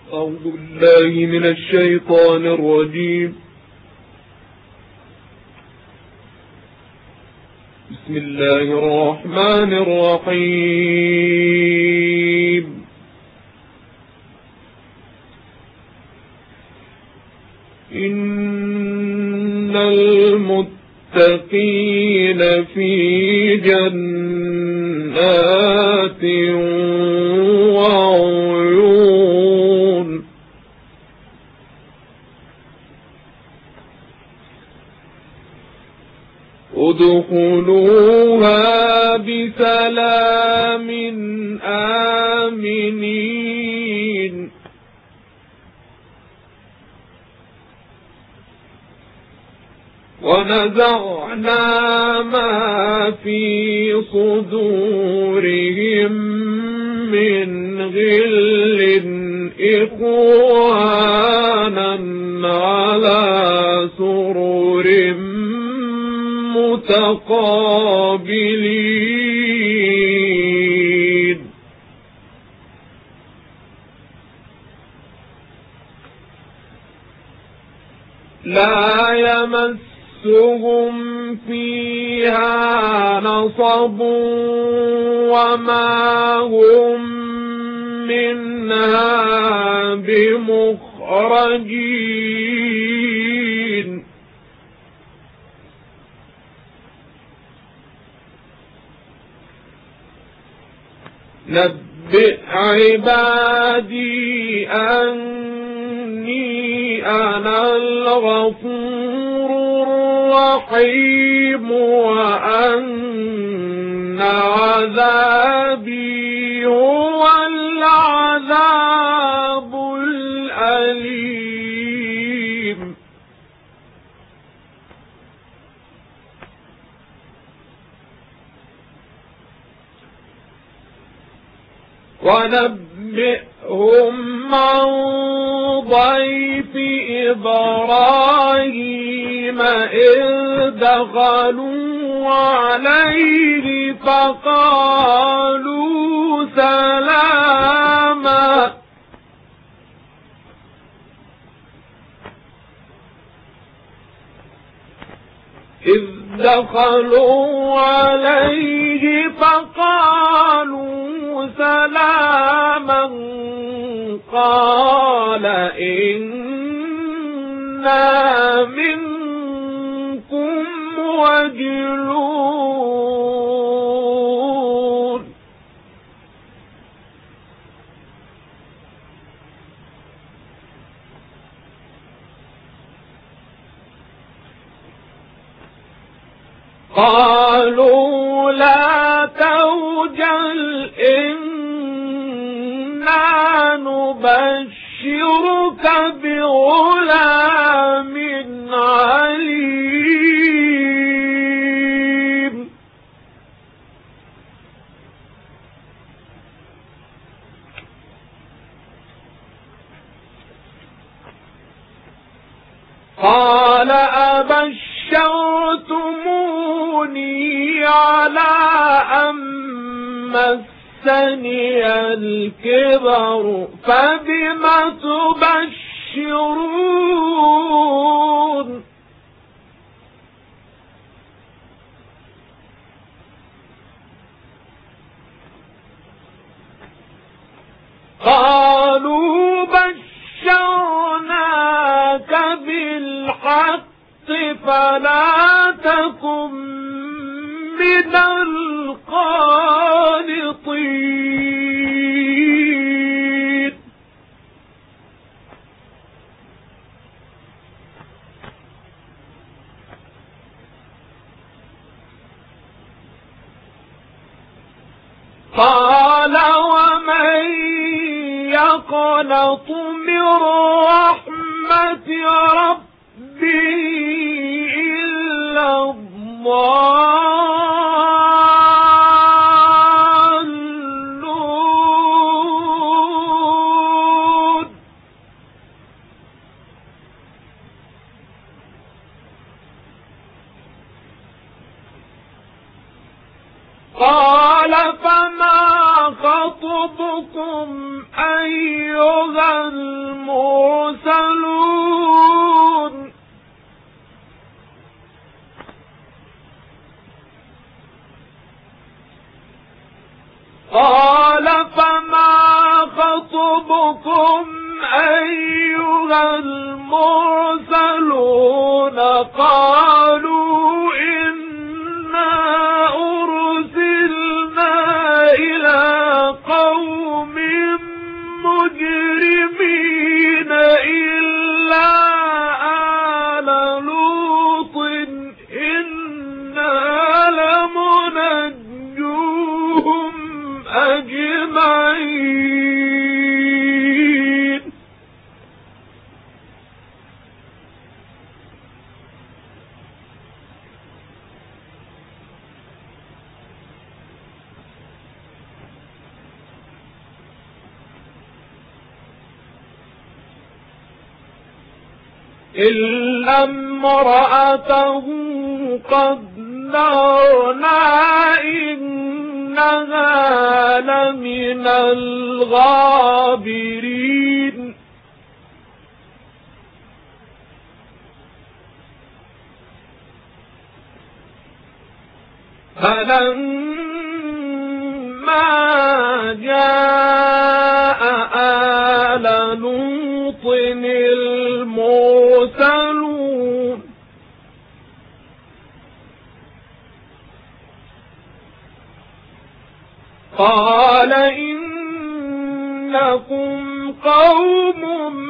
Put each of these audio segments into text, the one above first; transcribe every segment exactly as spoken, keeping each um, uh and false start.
أعوذ بالله من الشيطان الرجيم. بسم الله الرحمن الرحيم. إن المتقين في جنات وعيون ادخلوها بسلام آمنين. ونزعنا ما في صدورهم من غل إخوانا على سرر متقابلين. لا يمسهم فيها نصب وما هم منها بمخرجين. نبئ عبادي أني أنا الغفور الرحيم وأن عذابي هو العذاب الأليم. ونبئهم عن ضيف إبراهيم إذ دخلوا عليه فقالوا سلاما إذ دخلوا عليه فقالوا سلاما قال إنا منكم وجلون. قالوا لا توجل إنا نبشرك بغلام عليم. قال أبشرتموني على أن مسني الكبر فبم تبشرون. قالوا بشرناك بالحق فلا تكن من القانطين. قال ومن يقنط من رحمة ربه إلا الضالون. قال فما خطبكم أيها خطبكم أيها المرسلون قالوا إنا أرسلنا إلى قوم مجرمين إلا آل لوط إنا لمنجوهم أجمعين. إلا امرأته قدرنا إنها لمن الغابرين. فلما جاء آل لوط المرسلون قال إنكم قوم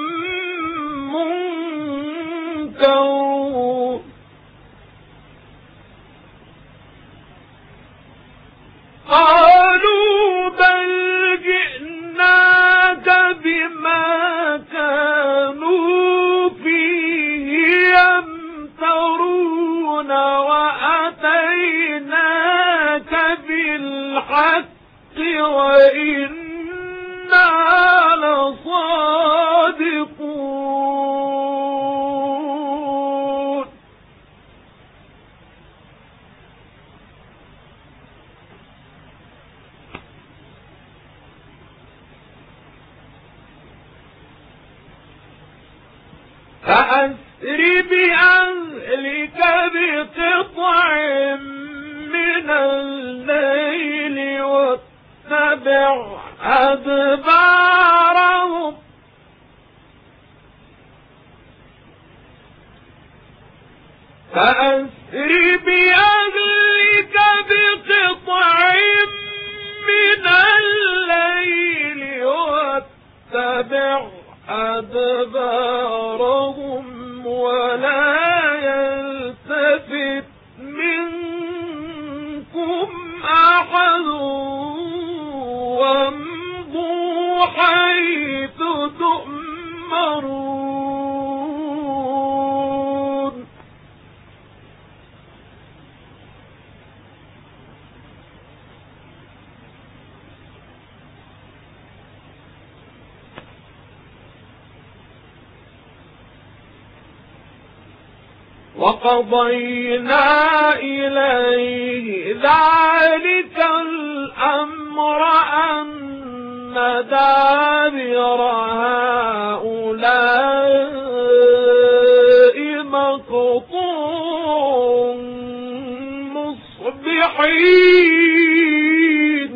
منكرون. قالوا بل جئناك بما كانوا فيه يمترون وأتيناك بالحق وإنا لصادقون. فأسر بأهلك بقطع من الليل واتبع أدبارهم فأسر بأهلك بقطع من الليل واتبع أدبارهم ولا يلتفت منكم أحد وامضوا حيث تؤمرون. وقضينا إليه ذلك الأمر أن دابر هؤلاء مقطوع مصبحين.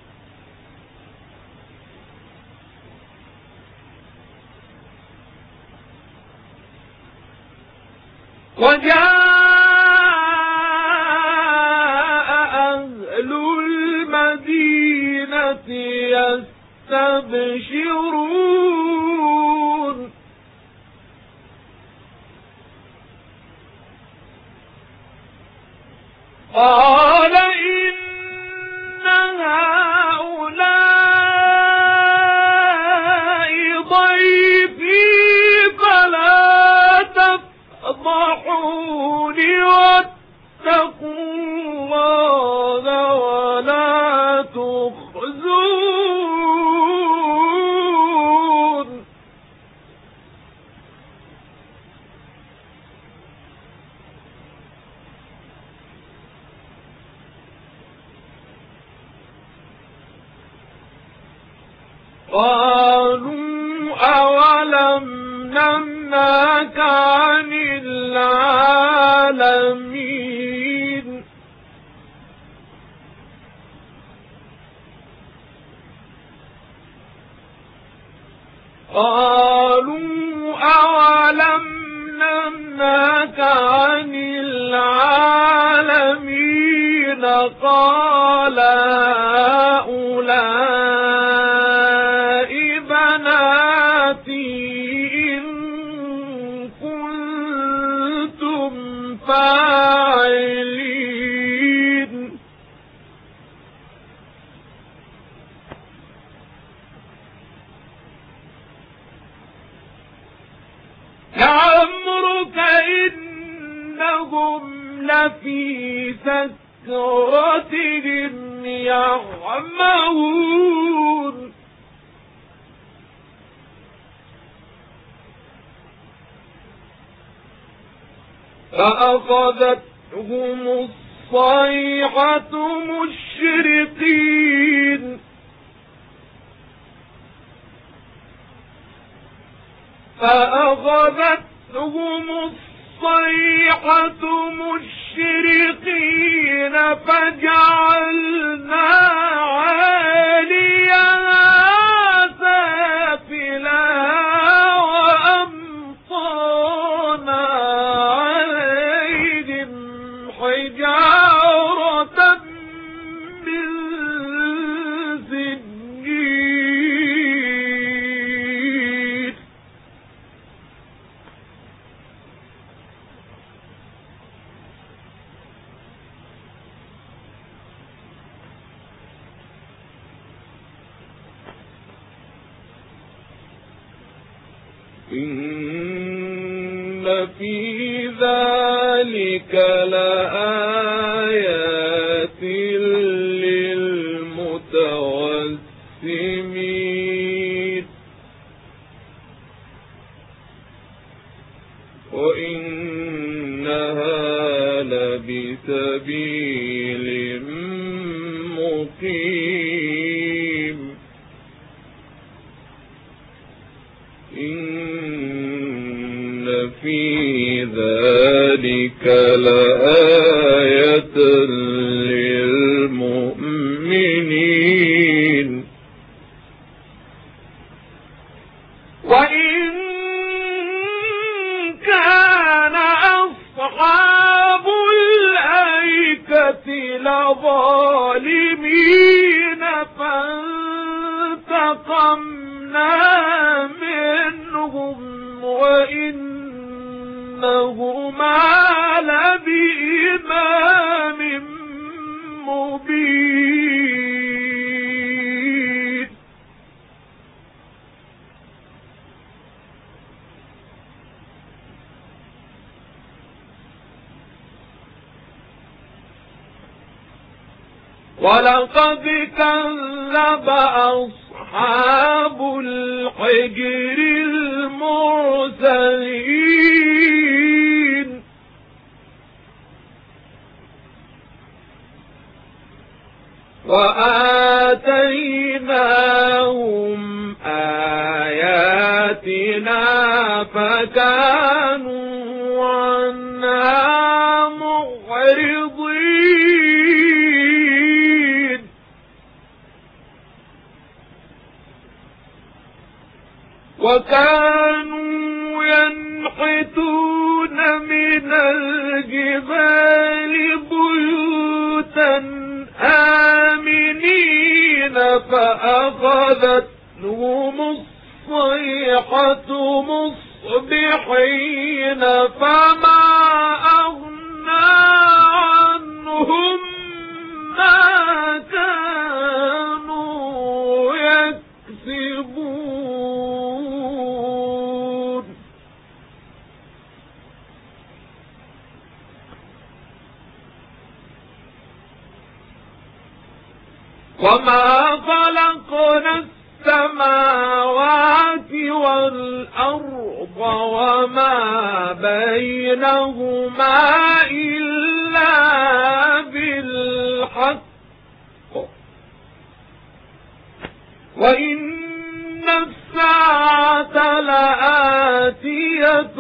وجاء أهل المدينة يستبشرون قال إن هؤلاء ضيفي فلا تفضحوني واتقوا الله ولا تخزون. قالوا أولم ننهك عن العالمين قالوا أولم ننهك عن العالمين قال هؤلاء بناتي إن كنتم فاعلين لعمرك إنهم لفي سكرتهم يعمهون فأخذتهم الصيحة مشرقين فأخذتهم الصيحة مشرقين فجعلنا عاليها سافلها وأمطرنا عليهم حجارة من سجيل إن في ذلك لآيات للمتوسمين وإنها لبسبيل مقيم إن في ذلك لآية للمؤمنين وإن كان أصحاب الأيكة لظالمين فانتقمنا منهم وإنهما لبإمام مبين ولقد كذب أصحاب الحجر المرسلين وآتيناهم آياتنا فكانوا عنها معرضين وكانوا ينحتون من الجبال بيوتا آمنين فأخذتهم الصيحة مصبحين فما أغنى عنهم ما كانوا يكسبون وما خلقنا السماوات والأرض وما بينهما إلا بالحق وإن الساعة لآتية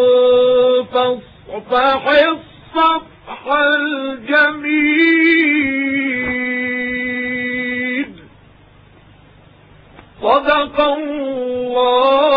فاصفح الصفح الجميل صدق الله